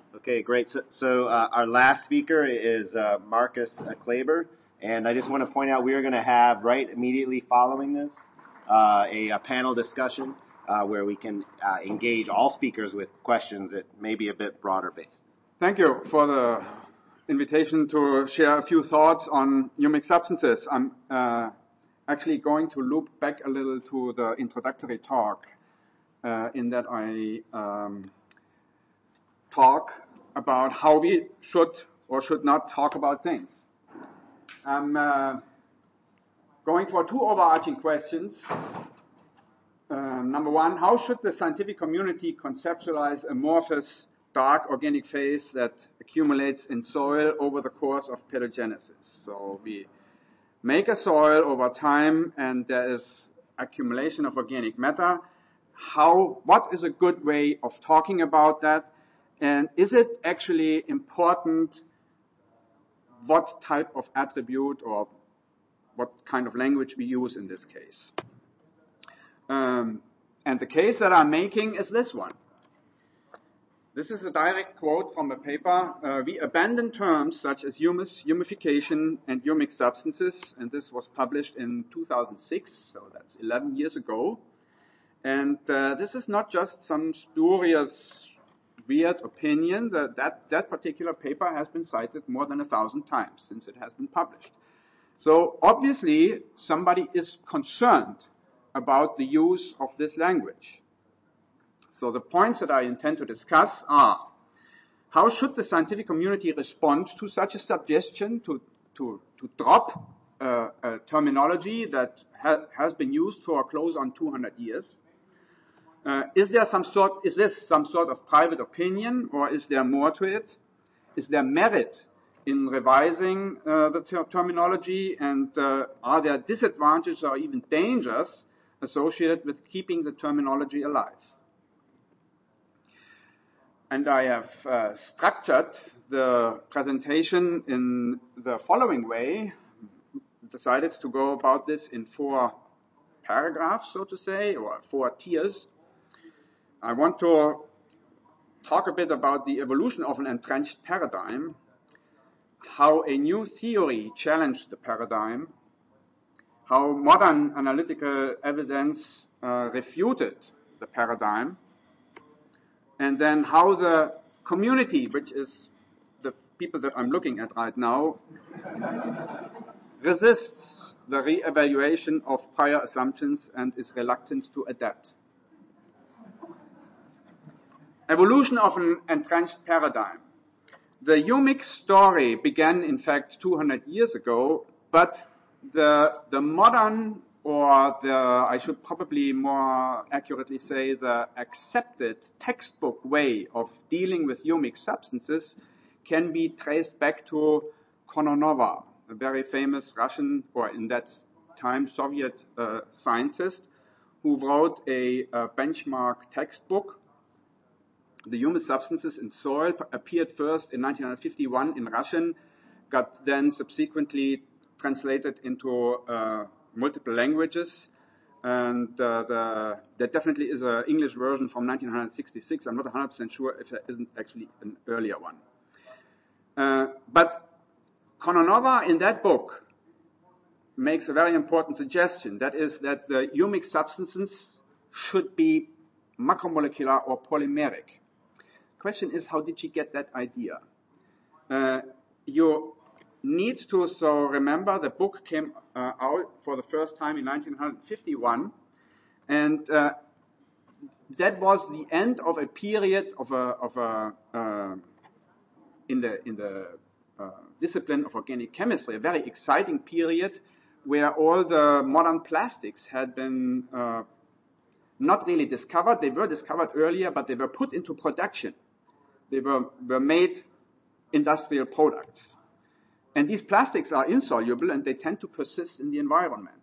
Okay, great. So our last speaker is Marcus Kleber, and I just want to point out we are going to have right immediately following this a panel discussion where we can engage all speakers with questions that may be a bit broader based. Thank you for the invitation to share a few thoughts on humic substances. I'm actually going to loop back a little to the introductory talk in that I talk about how we should or should not talk about things. I'm going for two overarching questions. Number one, how should the scientific community conceptualize amorphous, dark organic phase that accumulates in soil over the course of pedogenesis? So we make a soil over time and there is accumulation of organic matter. What is a good way of talking about that? And is it actually important what type of attribute or what kind of language we use in this case? And the case that I'm making is this one. This is a direct quote from a paper. We abandon terms such as humus, humification, and humic substances, and this was published in 2006, so that's 11 years ago. And this is not just some spurious, weird opinion. That particular paper has been cited more than 1,000 times since it has been published. So obviously, somebody is concerned about the use of this language. So the points that I intend to discuss are, how should the scientific community respond to such a suggestion to drop a terminology that has been used for close on 200 years? Is this some sort of private opinion, or is there more to it? Is there merit in revising the terminology, and are there disadvantages or even dangers associated with keeping the terminology alive? And I have structured the presentation in the following way. Decided to go about this in 4 paragraphs, so to say, or 4 tiers. I want to talk a bit about the evolution of an entrenched paradigm, how a new theory challenged the paradigm, how modern analytical evidence refuted the paradigm, and then how the community, which is the people that I'm looking at right now, resists the re-evaluation of prior assumptions and is reluctant to adapt. Evolution of an entrenched paradigm. The humic story began, in fact, 200 years ago, but the modern, or I should probably more accurately say the accepted textbook way of dealing with humic substances can be traced back to Kononova, a very famous Russian, or in that time Soviet scientist, who wrote a benchmark textbook. The humus substances in soil appeared first in 1951 in Russian, got then subsequently translated into multiple languages, and there definitely is an English version from 1966. I'm not 100% sure if there isn't actually an earlier one. But Kononova in that book makes a very important suggestion. That is that the humic substances should be macromolecular or polymeric. Question is, how did she get that idea? You need to remember the book came out for the first time in 1951, and that was the end of a period in the discipline of organic chemistry, a very exciting period where all the modern plastics had been not really discovered. They were discovered earlier, but they were put into production. They were made industrial products. And these plastics are insoluble and they tend to persist in the environment.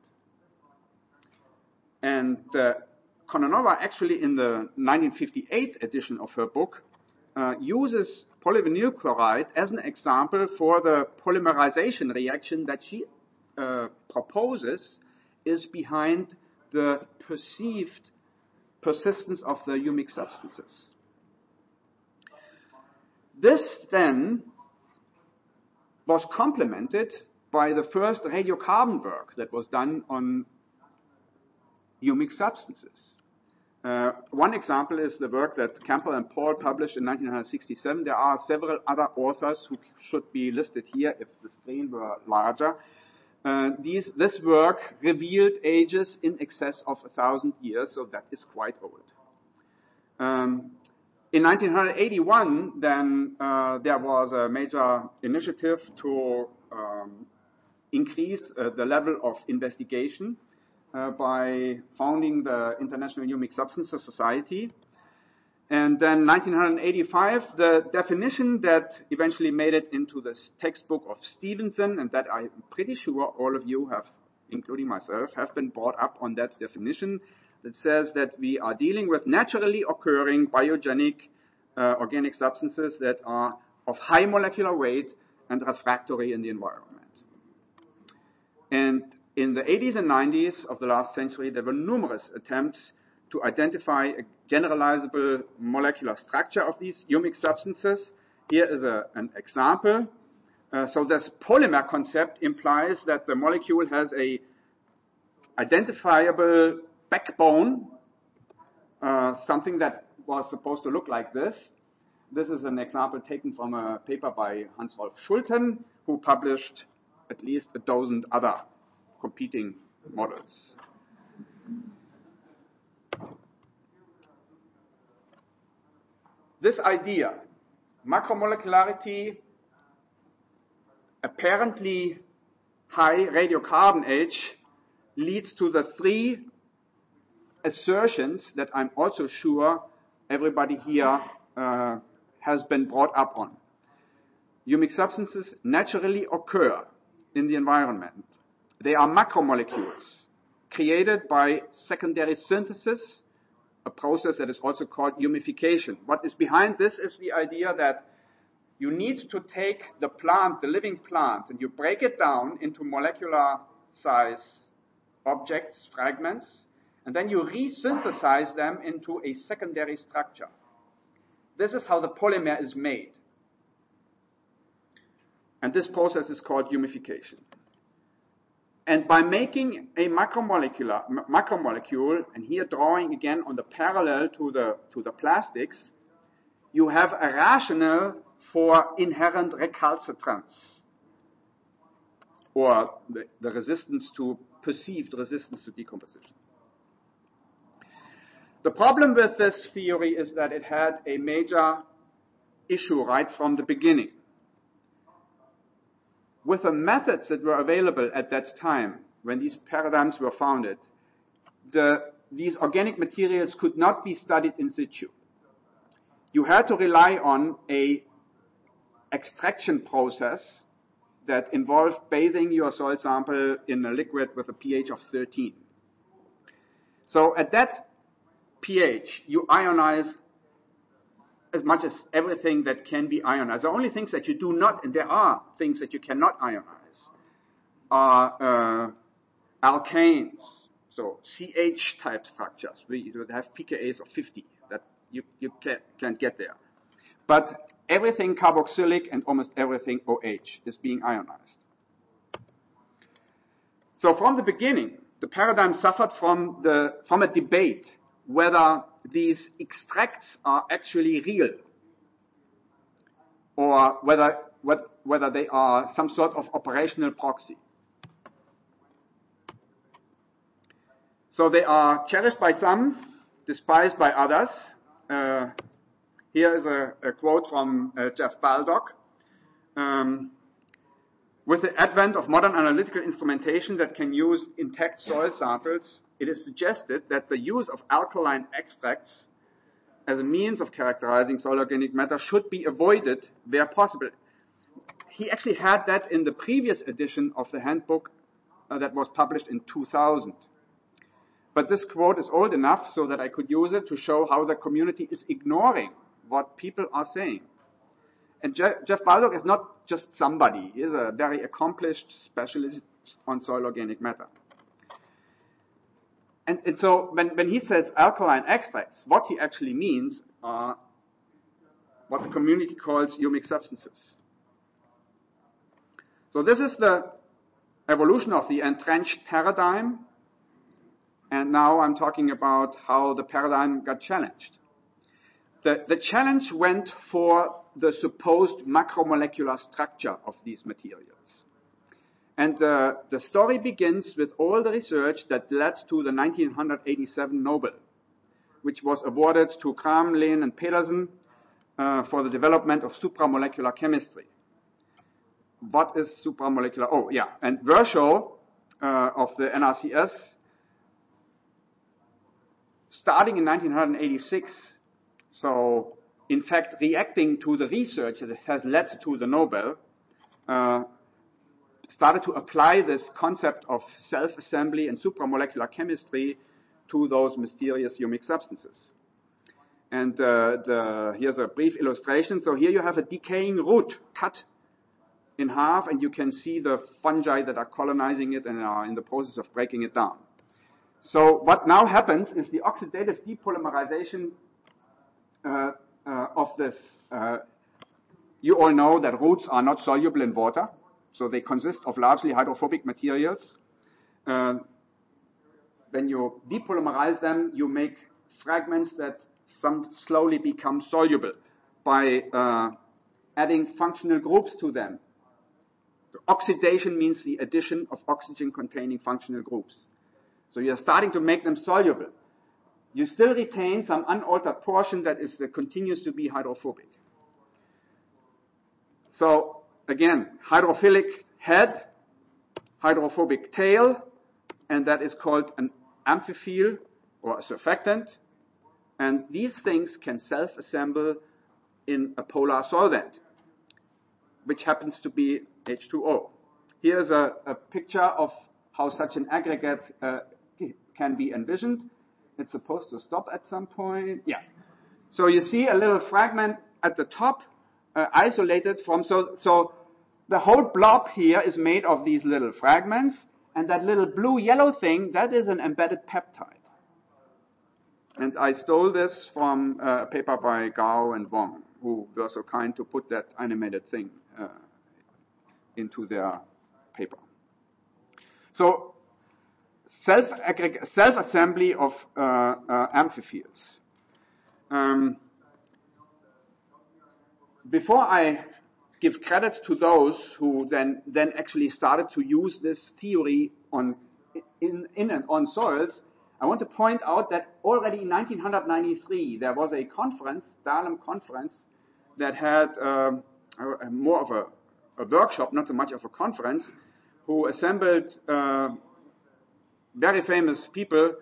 And Kononova actually in the 1958 edition of her book uses polyvinyl chloride as an example for the polymerization reaction that she proposes is behind the perceived persistence of the humic substances. This then was complemented by the first radiocarbon work that was done on humic substances. One example is the work that Campbell and Paul published in 1967. There are several other authors who should be listed here if the screen were larger. This work revealed ages in excess of 1,000 years, so that is quite old. In 1981, then there was a major initiative to increase the level of investigation by founding the International Humic Substances Society. And then 1985, the definition that eventually made it into this textbook of Stevenson, and that I'm pretty sure all of you have, including myself, have been brought up on that definition, that says that we are dealing with naturally occurring biogenic organic substances that are of high molecular weight and refractory in the environment. And in the 80s and 90s of the last century, there were numerous attempts to identify a generalizable molecular structure of these humic substances. Here is an example. So this polymer concept implies that the molecule has a identifiable backbone, something that was supposed to look like this. This is an example taken from a paper by Hans-Rolf Schulten, who published at least a dozen other competing models. This idea, macromolecularity, apparently high radiocarbon age, leads to the three assertions that I'm also sure everybody here has been brought up on. Humic substances naturally occur in the environment. They are macromolecules created by secondary synthesis, a process that is also called humification. What is behind this is the idea that you need to take the plant, the living plant, and you break it down into molecular size objects, fragments, and then you resynthesize them into a secondary structure. This is how the polymer is made. And this process is called humification. And by making a macromolecule, and here drawing again on the parallel to the plastics, you have a rationale for inherent recalcitrance, or the resistance to perceived resistance to decomposition. The problem with this theory is that it had a major issue right from the beginning. With the methods that were available at that time, when these paradigms were founded, these organic materials could not be studied in situ. You had to rely on an extraction process that involved bathing your soil sample in a liquid with a pH of 13. So at that pH, you ionize as much as everything that can be ionized. The only things that you do not, and there are things that you cannot ionize, are alkanes, so CH-type structures. We would have pKa's of 50, that you can't get there. But everything carboxylic and almost everything OH is being ionized. So from the beginning, the paradigm suffered from a debate whether these extracts are actually real, or whether they are some sort of operational proxy. So they are cherished by some, despised by others. Here is a quote from Jeff Baldock. With the advent of modern analytical instrumentation that can use intact soil samples, it is suggested that the use of alkaline extracts as a means of characterizing soil organic matter should be avoided where possible. He actually had that in the previous edition of the handbook that was published in 2000. But this quote is old enough so that I could use it to show how the community is ignoring what people are saying. And Jeff Baldock is not just somebody. He is a very accomplished specialist on soil organic matter. And so when he says alkaline extracts, what he actually means are what the community calls humic substances. So this is the evolution of the entrenched paradigm. And now I'm talking about how the paradigm got challenged. The challenge went for the supposed macromolecular structure of these materials. And the story begins with all the research that led to the 1987 Nobel, which was awarded to Kram, Lehn, and Pedersen for the development of supramolecular chemistry. What is supramolecular? Oh, yeah. And Virchow of the NRCS, starting in 1986, so in fact reacting to the research that has led to the Nobel, started to apply this concept of self-assembly and supramolecular chemistry to those mysterious humic substances. And here's a brief illustration. So here you have a decaying root cut in half, and you can see the fungi that are colonizing it and are in the process of breaking it down. So what now happens is the oxidative depolymerization of this. You all know that roots are not soluble in water, so they consist of largely hydrophobic materials. When you depolymerize them, you make fragments that slowly become soluble by adding functional groups to them. So oxidation means the addition of oxygen-containing functional groups. So you're starting to make them soluble. You still retain some unaltered portion that continues to be hydrophobic. So again, hydrophilic head, hydrophobic tail, and that is called an amphiphile or a surfactant. And these things can self-assemble in a polar solvent, which happens to be H2O. Here's a picture of how such an aggregate can be envisioned. It's supposed to stop at some point. Yeah. So you see a little fragment at the top, isolated from, so the whole blob here is made of these little fragments, and that little blue-yellow thing, that is an embedded peptide. And I stole this from a paper by Gao and Wong, who were so kind to put that animated thing into their paper. So self-assembly of amphiphiles. Before I give credit to those who then actually started to use this theory in and on soils, I want to point out that already in 1993 there was a conference, Dahlem conference, that had more of a workshop, not so much of a conference, who assembled very famous people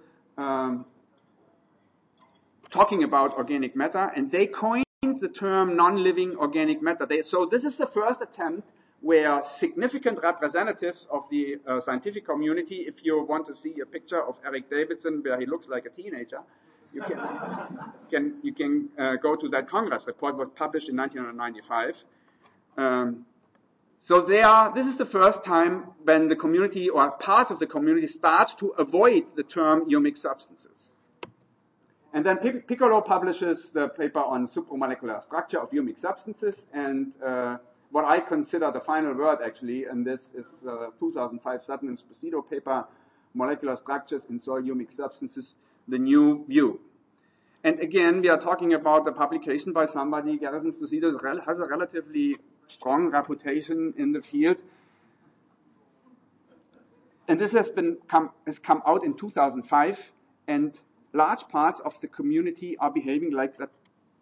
talking about organic matter, and they coined the term non-living organic matter. So this is the first attempt where significant representatives of the scientific community, if you want to see a picture of Eric Davidson where he looks like a teenager, you can go to that Congress report, was published in 1995. So this is the first time when the community or parts of the community start to avoid the term humic substances. And then Piccolo publishes the paper on supramolecular structure of humic substances, and what I consider the final word actually, and this is 2005 Sutton and Sposito paper, Molecular Structures in Soil Humic Substances, the New View. And again, we are talking about the publication by somebody, Garrison Sposito has a relatively strong reputation in the field. And this has come out in 2005, and large parts of the community are behaving like that.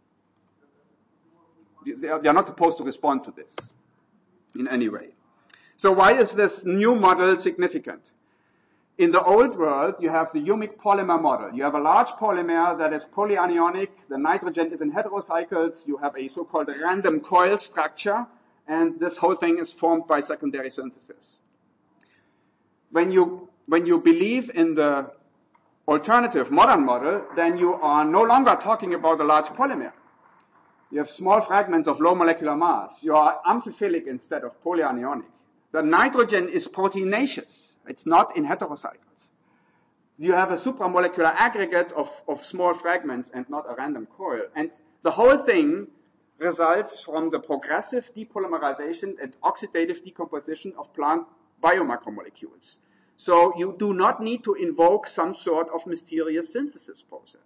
They are not supposed to respond to this in any way. So why is this new model significant? In the old world, you have the humic polymer model. You have a large polymer that is polyanionic. The nitrogen is in heterocycles. You have a so-called random coil structure, and this whole thing is formed by secondary synthesis. When you believe in the alternative modern model, then you are no longer talking about a large polymer. You have small fragments of low molecular mass. You are amphiphilic instead of polyanionic. The nitrogen is proteinaceous. It's not in heterocycles. You have a supramolecular aggregate of small fragments and not a random coil. And the whole thing results from the progressive depolymerization and oxidative decomposition of plant biomacromolecules. So you do not need to invoke some sort of mysterious synthesis process.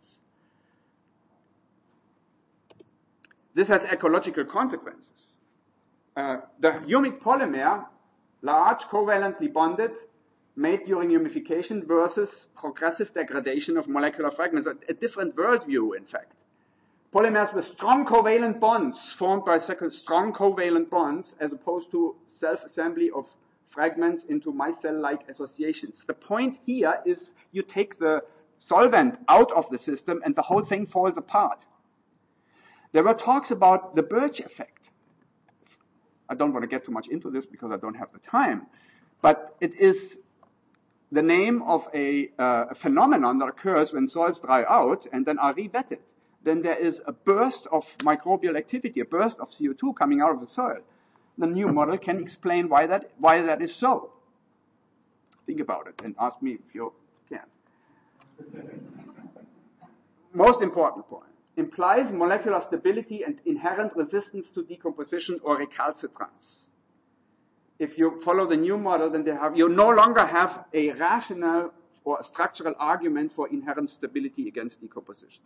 This has ecological consequences. The humic polymer, large, covalently bonded, made during humification versus progressive degradation of molecular fragments, a different worldview, in fact. Polymers with strong covalent bonds formed by strong covalent bonds as opposed to self-assembly of fragments into micelle-like associations. The point here is you take the solvent out of the system and the whole thing falls apart. There were talks about the Birch effect. I don't want to get too much into this because I don't have the time, but it is the name of a phenomenon that occurs when soils dry out and then are re-wetted. Then there is a burst of microbial activity, a burst of CO2 coming out of the soil. The new model can explain why that is so. Think about it and ask me if you can. Most important point. Implies molecular stability and inherent resistance to decomposition or recalcitrance. If you follow the new model, then you no longer have a rational or a structural argument for inherent stability against decomposition.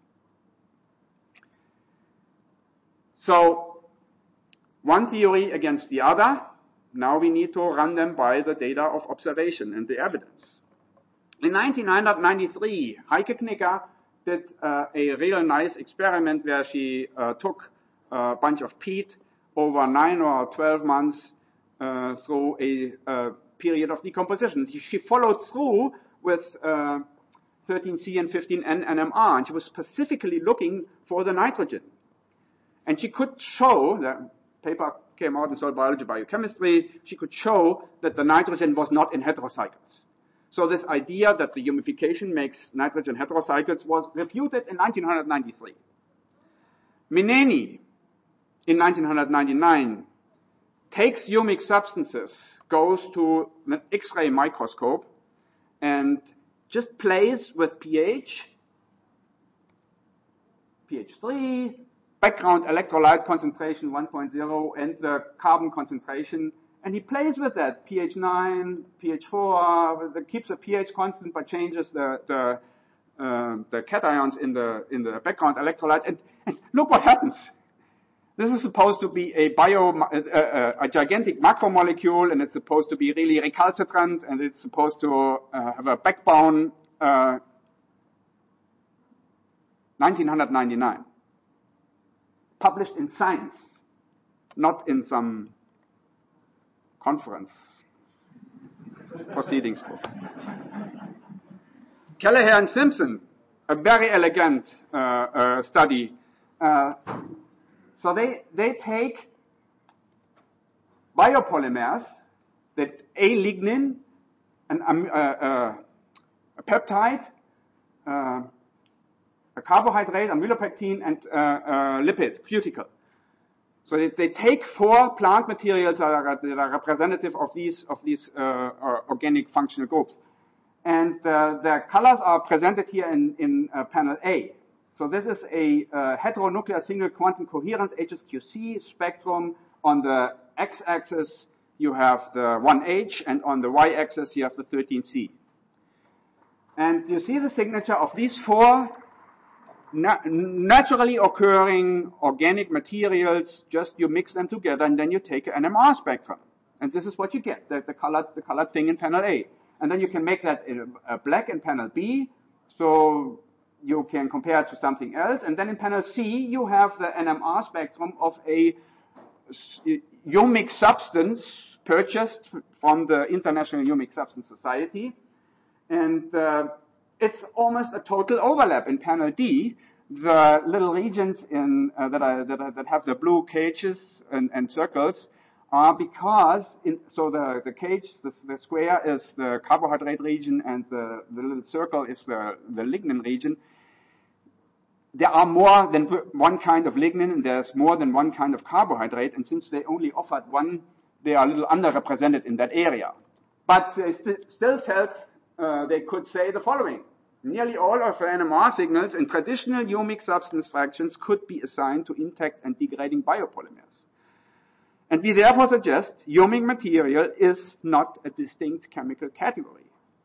So, one theory against the other. Now we need to run them by the data of observation and the evidence. In 1993, Heike Knicker did a real nice experiment where she took a bunch of peat over 9 or 12 months through a period of decomposition. She followed through with 13C and 15N NMR, and she was specifically looking for the nitrogen. And she could show, the paper came out in Soil Biology Biochemistry, she could show that the nitrogen was not in heterocycles. So this idea that the humification makes nitrogen heterocycles was refuted in 1993. Mineni, in 1999, takes humic substances, goes to an X-ray microscope, and just plays with pH, pH 3, background electrolyte concentration 1.0, and the carbon concentration. And he plays with that, pH 9, pH 4, keeps the pH constant but changes the cations in the background electrolyte. And look what happens. This is supposed to be a gigantic macromolecule, and it's supposed to be really recalcitrant, and it's supposed to have a backbone. 1999. Published in Science, not in some conference proceedings book. Kelleher and Simpson, a very elegant study. So they take biopolymers, that a lignin, a peptide, a carbohydrate, amylopectin, and lipid, cuticle. So they take 4 plant materials that are representative of these organic functional groups. And the colors are presented here in panel A. So this is a heteronuclear single quantum coherence HSQC spectrum. On the x-axis, you have the 1H, and on the y-axis, you have the 13C. And you see the signature of these 4 naturally occurring organic materials. Just you mix them together, and then you take an NMR spectrum. And this is what you get, the colored thing in panel A. And then you can make that in black in panel B, so you can compare it to something else. And then in panel C, you have the NMR spectrum of a humic substance purchased from the International Humic Substance Society. And it's almost a total overlap. In panel D, the little regions that have the blue cages and circles are because the cage, the square is the carbohydrate region, and the little circle is the lignin region. There are more than one kind of lignin, and there's more than one kind of carbohydrate, and since they only offered one, they are a little underrepresented in that area. But they still felt they could say the following. Nearly all of the NMR signals in traditional humic substance fractions could be assigned to intact and degrading biopolymers. And we therefore suggest humic material is not a distinct chemical category.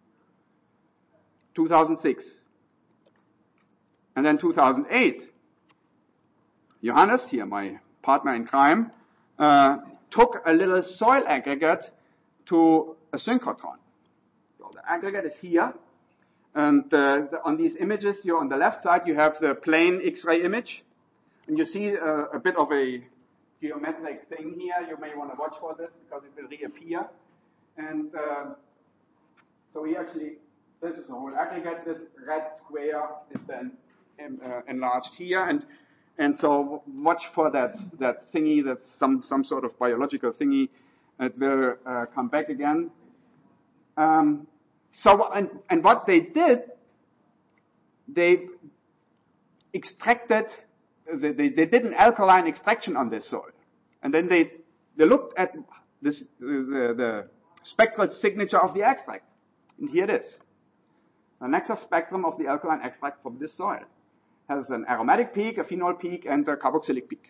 2006. And then 2008, Johannes, here my partner in crime, took a little soil aggregate to a synchrotron. So the aggregate is here. And on these images, on the left side, you have the plain X-ray image. And you see a bit of a geometric thing here. You may want to watch for this because it will reappear. And so this is the whole aggregate. This red square is then enlarged here. And so watch for that thingy. That's some sort of biological thingy. It will come back again. And what they did, they extracted, they did an alkaline extraction on this soil. And then they looked at the spectral signature of the extract. And here it is. The Nexus spectrum of the alkaline extract from this soil has an aromatic peak, a phenol peak, and a carboxylic peak.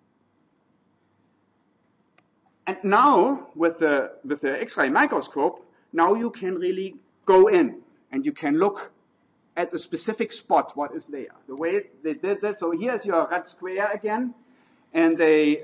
And now, with the X-ray microscope, now you can really go in and you can look at a specific spot, what is there. The way they did this, so here's your red square again, and they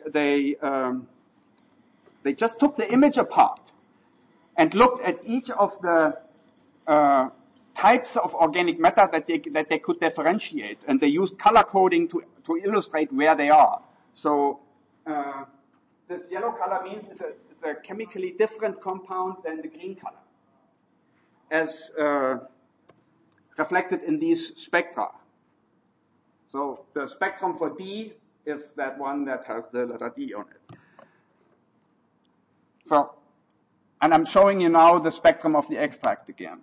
just took the image apart and looked at each of the types of organic matter that they could differentiate, and they used color coding to illustrate where they are. So this yellow color means it's a chemically different compound than the green color, as reflected in these spectra. So the spectrum for D is that one that has the letter D on it. So, and I'm showing you now the spectrum of the extract again.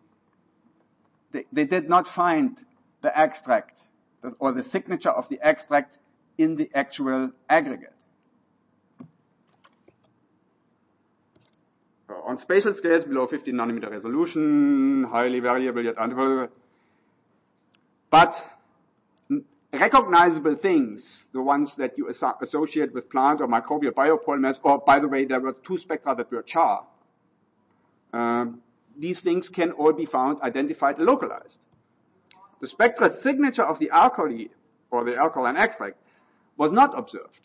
They did not find the extract or the signature of the extract in the actual aggregate. On spatial scales below 15 nanometer resolution, highly variable yet unavailable. But recognizable things, the ones that you associate with plant or microbial biopolymers, or by the way, there were two spectra that were char. These things can all be found, identified, and localized. The spectral signature of the alkali, or the alkaline extract, was not observed.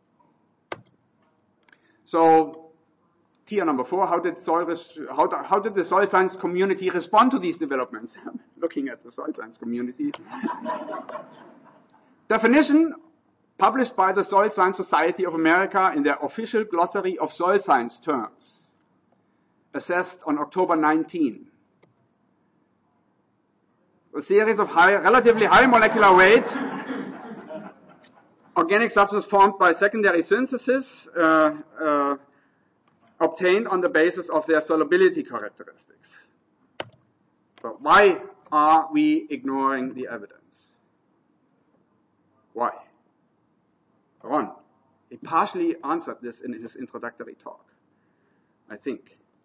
So, tier number 4, how did the soil science community respond to these developments? I'm looking at the soil science community. Definition published by the Soil Science Society of America in their official glossary of soil science terms, assessed on October 19. A series of relatively high molecular weight organic substances formed by secondary synthesis obtained on the basis of their solubility characteristics. So why are we ignoring the evidence? Why? Ron, he partially answered this in his introductory talk, I think.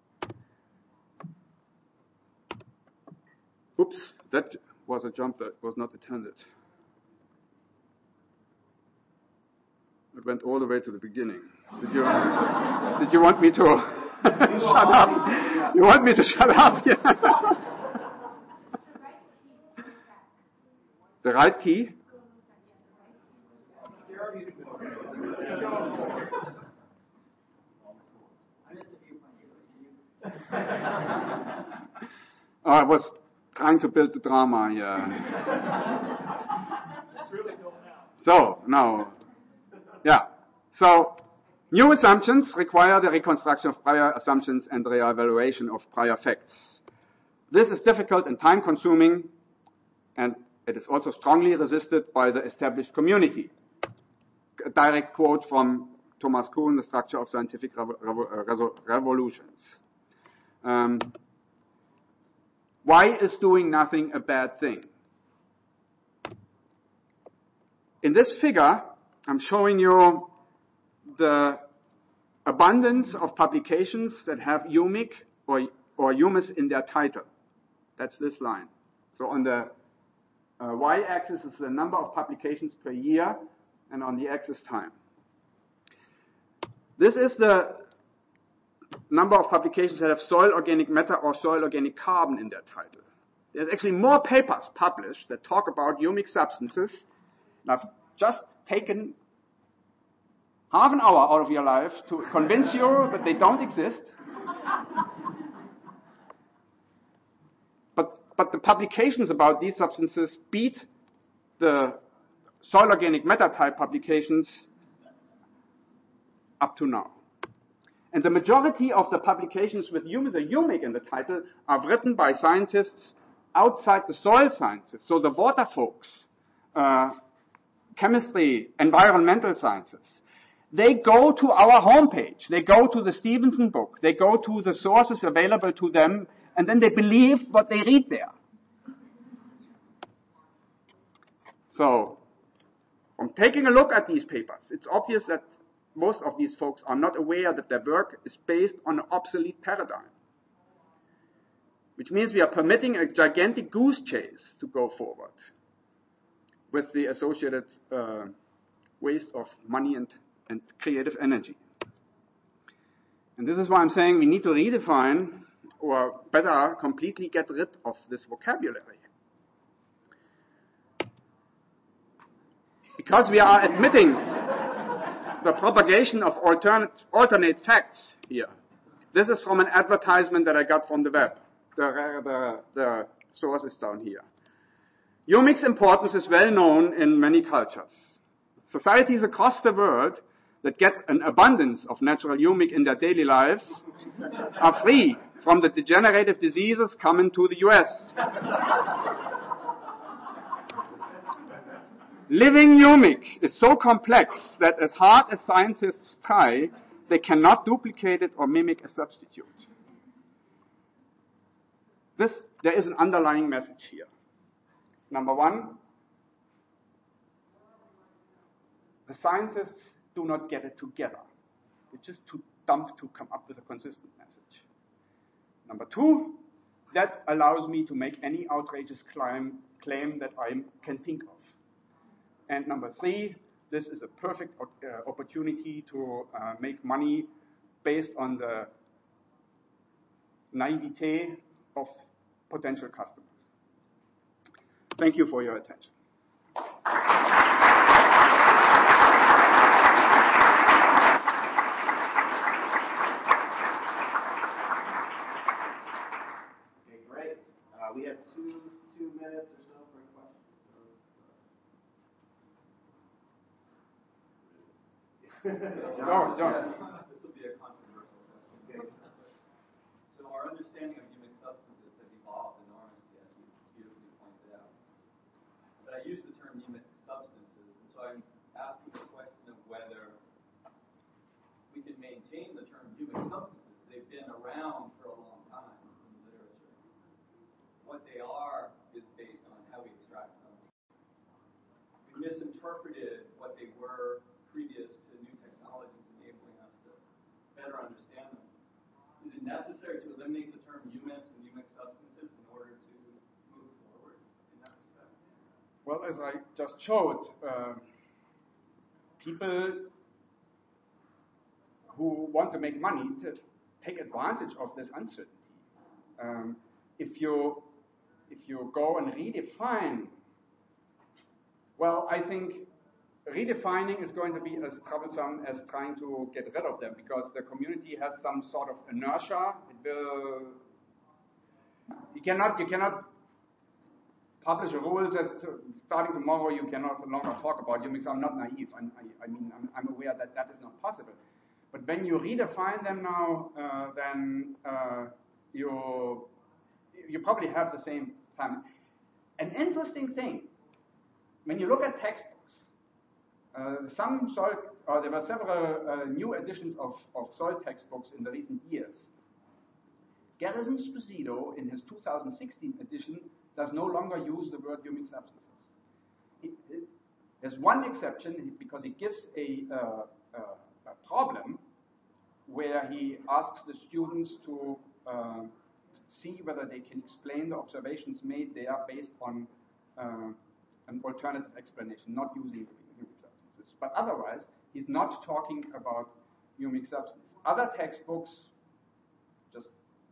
Oops, that was a jump that was not intended. It went all the way to the beginning. Did you want me to shut up? You want me to shut up? The right key? I was trying to build the drama here. So, now, yeah. So, new assumptions require the reconstruction of prior assumptions and the re-evaluation of prior facts. This is difficult and time-consuming, and it is also strongly resisted by the established community. A direct quote from Thomas Kuhn, The Structure of Scientific Revolutions. Why is doing nothing a bad thing? In this figure, I'm showing you the abundance of publications that have humic or humus in their title. That's this line. So on the y-axis is the number of publications per year, and on the x is time. This is the number of publications that have soil organic matter or soil organic carbon in their title. There's actually more papers published that talk about humic substances. And I've just taken half an hour out of your life to convince you that they don't exist. But the publications about these substances beat the soil organic matter type publications up to now. And the majority of the publications with humus or humic in the title are written by scientists outside the soil sciences. So the water folks, chemistry, environmental sciences. They go to our homepage. They go to the Stevenson book. They go to the sources available to them, and then they believe what they read there. So, from taking a look at these papers, it's obvious that most of these folks are not aware that their work is based on an obsolete paradigm, which means we are permitting a gigantic goose chase to go forward with the associated waste of money and creative energy. And this is why I'm saying we need to redefine, or better, completely get rid of this vocabulary. Because we are admitting the propagation of alternate facts here. This is from an advertisement that I got from the web. The source is down here. Humic's importance is well known in many cultures. Societies across the world that get an abundance of natural humic in their daily lives are free from the degenerative diseases common to the US. Living humic is so complex that as hard as scientists try, they cannot duplicate it or mimic a substitute. There is an underlying message here. Number one, the scientists do not get it together. They're just too dumb to come up with a consistent message. Number two, that allows me to make any outrageous claim that I can think of. And number three, this is a perfect opportunity to make money based on the naivete of potential customers. Thank you for your attention. Okay, great. We have two minutes or so for questions. John. This will be a controversial question. Okay. So our understanding of humic substances has evolved enormously, as you beautifully pointed out. But I use the term humic substances, and so I'm asking the question of whether we can maintain the term humic substances. They've been around for a long time in the literature. What they are is based on how we extract them. We misinterpreted what they were previous to new technologies enabling us to better understand them. Is it necessary to eliminate the term humus and humic substances in order to move forward in that respect? Well, as I just showed, people who want to make money to take advantage of this uncertainty. If you go and redefine, well, I think redefining is going to be as troublesome as trying to get rid of them, because the community has some sort of inertia. You cannot publish a rule that starting tomorrow you cannot no longer talk about humics. I'm not naive. I'm aware that that is not possible. But when you redefine them now, then you probably have the same time. An interesting thing, when you look at textbooks, there were several new editions of soil textbooks in the recent years. Garrison Esposito, in his 2016 edition, does no longer use the word humic substances. There's one exception, because he gives a problem where he asks the students to see whether they can explain the observations made there based on an alternative explanation, not using humic substances. But otherwise, he's not talking about humic substance. Other textbooks just...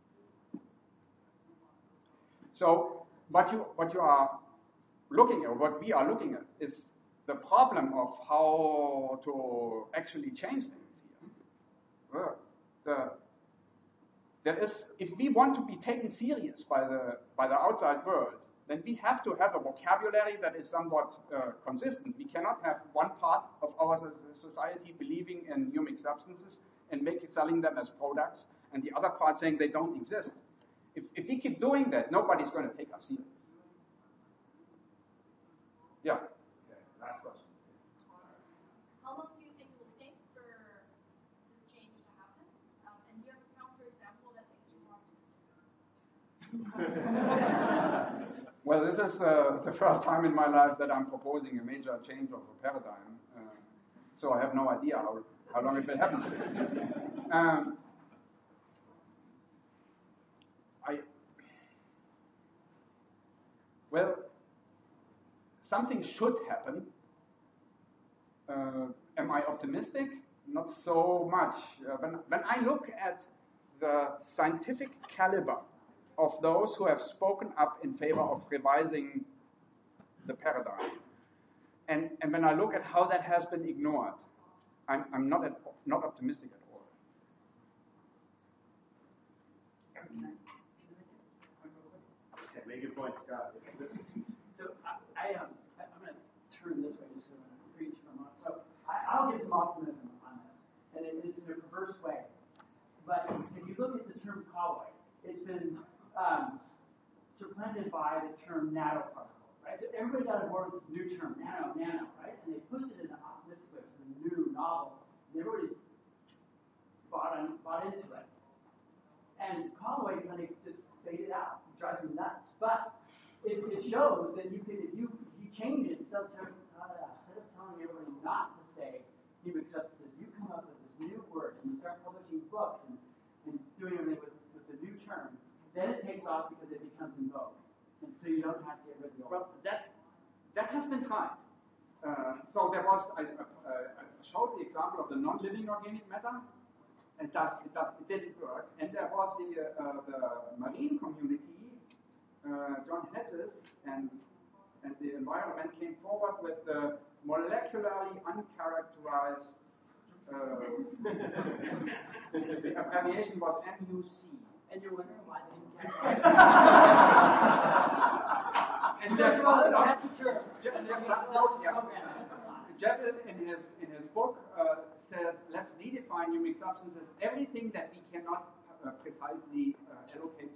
So what you are looking at, what we are looking at, is the problem of how to actually change things here. If we want to be taken serious by the outside world, then we have to have a vocabulary that is somewhat consistent. We cannot have one part of our society believing in humic substances and selling them as products, and the other part saying they don't exist. If we keep doing that, nobody's going to take us serious. Yeah. Okay, last question. How long do you think it will take for this change to happen? And do you have a counterexample that makes you more optimistic? Well, this is the first time in my life that I'm proposing a major change of a paradigm. So I have no idea how long it will happen. Well, something should happen. Am I optimistic? Not so much. When I look at the scientific caliber of those who have spoken up in favor of revising the paradigm, and when I look at how that has been ignored, I'm not optimistic at all. Okay, make your point, Scott. So I'm going to turn this way just so I'm going to preach for a moment. So I'll give some optimism on this, and it's in a perverse way. But if you look at the term colloid, it's been supplanted by the term nanoparticle, right? So everybody got on board with this new term, nano, right? And they pushed it into optimistic, a new novel, and everybody bought into it. And colloid kind of just faded out, it drives me nuts. But it shows that if you change it, instead of telling everybody not to say humic substances, you come up with this new word and you start publishing books and doing everything with the new term, then it takes off because it becomes in vogue. And so you don't have to get rid of the old. Well, that has been tried. So there was, I showed the example of the non-living organic matter. It didn't work. And there was the marine community, John Hedges and the environment came forward with the molecularly uncharacterized, the abbreviation was MUC. And you're wondering why they didn't catch it. And Jeff, that's a term. Jeff in his book says, let's redefine humic substances. Everything that we cannot precisely allocate